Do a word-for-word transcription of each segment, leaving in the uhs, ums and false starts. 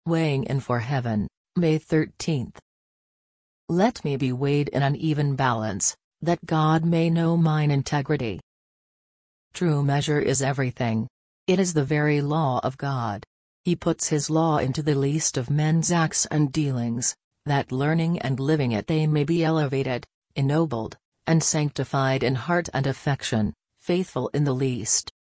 Weighing in for Heaven, May thirteenth. Let me be weighed in an even balance, that God may know mine integrity. True measure is everything. It is the very law of God. He puts his law into the least of men's acts and dealings, that learning and living it they may be elevated, ennobled, and sanctified in heart and affection, faithful in the least.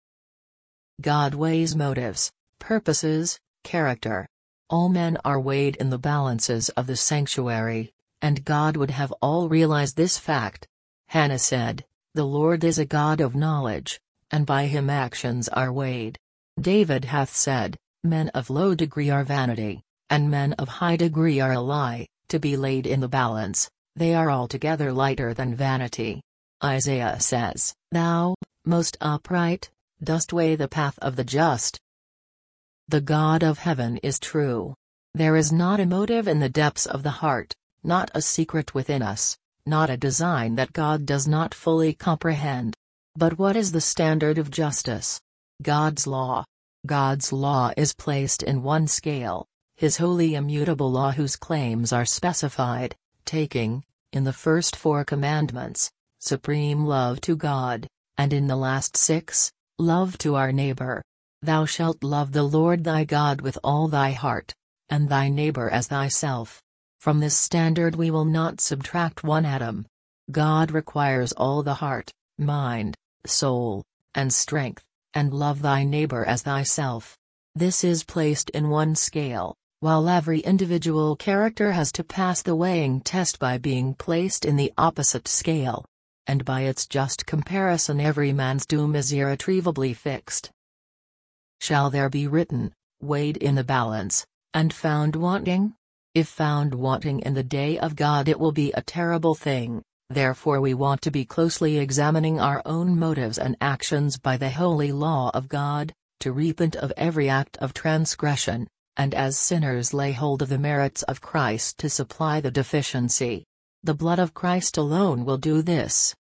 God weighs motives, purposes, character. All men are weighed in the balances of the sanctuary, and God would have all realize this fact. Hannah said, "The Lord is a God of knowledge, and by him actions are weighed." David hath said, "Men of low degree are vanity, and men of high degree are a lie, to be laid in the balance, they are altogether lighter than vanity." Isaiah says, "Thou, most upright, dost weigh the path of the just." The God of heaven is true. There is not a motive in the depths of the heart, not a secret within us, not a design that God does not fully comprehend. But what is the standard of justice? God's law. God's law is placed in one scale, his holy immutable law whose claims are specified, taking, in the first four commandments, supreme love to God, and in the last six, love to our neighbor. Thou shalt love the Lord thy God with all thy heart, and thy neighbor as thyself. From this standard we will not subtract one atom. God requires all the heart, mind, soul, and strength, and love thy neighbor as thyself. This is placed in one scale, while every individual character has to pass the weighing test by being placed in the opposite scale. And by its just comparison every man's doom is irretrievably fixed. Shall there be written, weighed in the balance, and found wanting? If found wanting in the day of God it will be a terrible thing, therefore we want to be closely examining our own motives and actions by the holy law of God, to repent of every act of transgression, and as sinners lay hold of the merits of Christ to supply the deficiency. The blood of Christ alone will do this.